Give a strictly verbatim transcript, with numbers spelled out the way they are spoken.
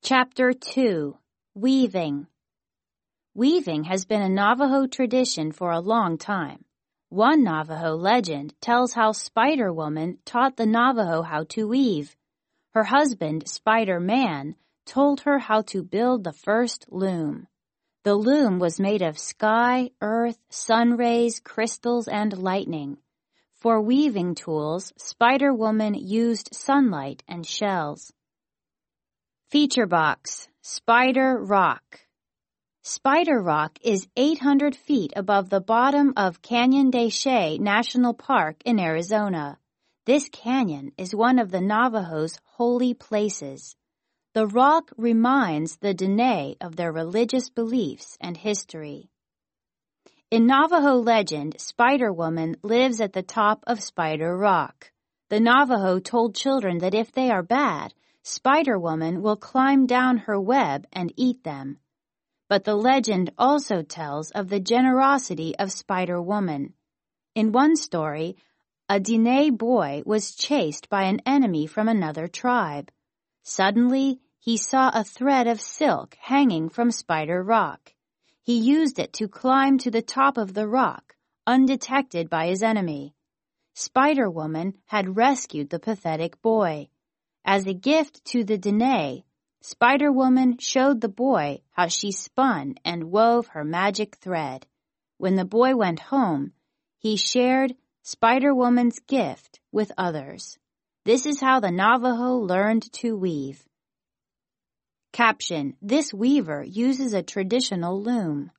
Chapter two. Weaving. Weaving has been a Navajo tradition for a long time. One Navajo legend tells how Spider Woman taught the Navajo how to weave. Her husband, Spider Man, told her how to build the first loom. The loom was made of sky, earth, sun rays, crystals, and lightning. For weaving tools, Spider Woman used sunlight and shells. Feature box, Spider Rock. Spider Rock is eight hundred feet above the bottom of Canyon de Chelly National Park in Arizona. This canyon is one of the Navajos' holy places. The rock reminds the Dene of their religious beliefs and history. In Navajo legend, Spider Woman lives at the top of Spider Rock. The Navajo told children that if they are bad, Spider Woman will climb down her web and eat them. But the legend also tells of the generosity of Spider Woman. In one story, a Dene boy was chased by an enemy from another tribe. Suddenly, he saw a thread of silk hanging from Spider Rock. He used it to climb to the top of the rock, undetected by his enemy. Spider Woman had rescued the pathetic boy. As a gift to the Dene, Spider Woman showed the boy how she spun and wove her magic thread. When the boy went home, he shared Spider Woman's gift with others. This is how the Navajo learned to weave. Caption: This weaver uses a traditional loom.